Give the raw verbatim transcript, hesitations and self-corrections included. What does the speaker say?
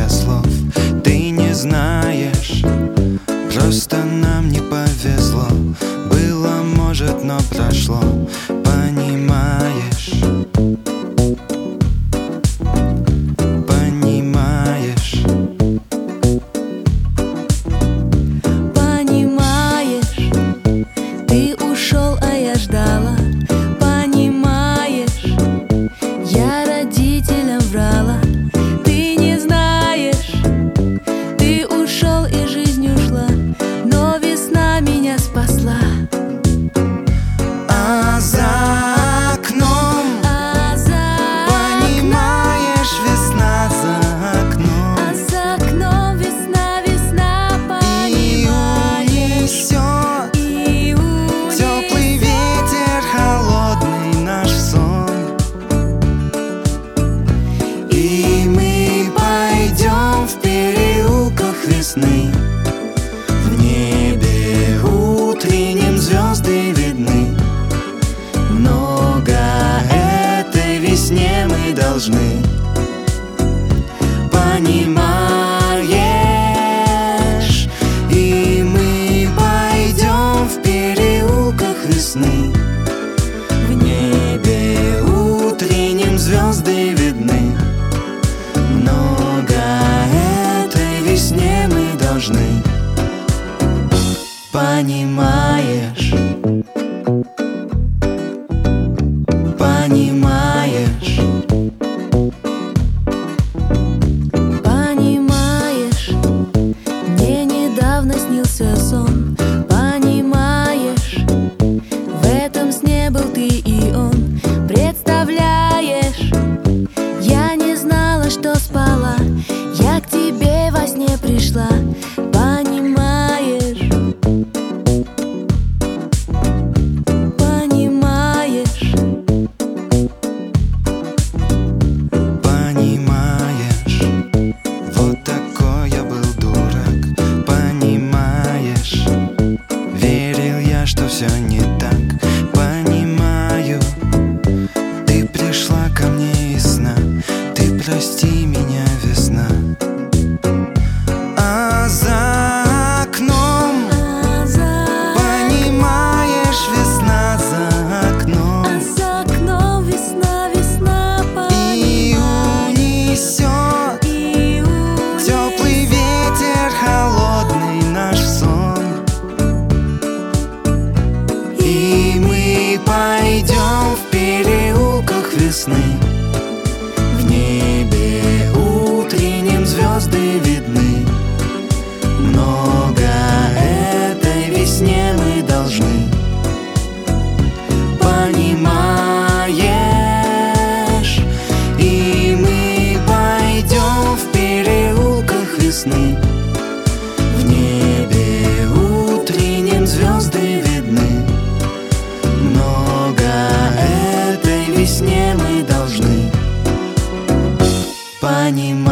много слов. Ты не знаешь, просто нам не повезло. Было, может, но прошло, понимаешь? Понимаешь? Понимаешь, ты ушел, а я ждала. Понимаешь, я родителям врала. Ты не знаешь, ты ушел и жизнь ушла, но весна меня спасла. А за окном, А за понимаешь, весна за окном, А за окном весна, весна, и понимаешь, унесет и унесет теплый ветер, холодный наш сон. И мы пойдем в переулках весны. В небе утренним звезды видны. Много этой весне мы должны. Понимаешь? И мы пойдем в переулках весны. В небе утренним звезды видны. Много этой весне мы должны. Понимаешь? Понимаешь? Понимаешь, мне недавно снился сон. Понимаешь, в этом сне был ты и он. Представляешь, я не знала, что спала, я к тебе во сне пришла. Понимаешь? Понимаешь? Понимаешь? Вот такой я был дурак. Понимаешь? Верил я, что все не так. Понимаю, ты пришла ко мне из сна. Ты прости меня, весна. А за окном, А за понимаешь, весна за окном, А за окном весна, весна, и понимаешь, унесет и унесет теплый ветер, холодный наш сон. И мы пойдем в переулках весны. В небе утренним звезды видны. Много этой весне мы должны. Понимаешь? И мы пойдем в переулках весны. В небе утренним звезды видны. Много этой весне мы должны. Понимаешь?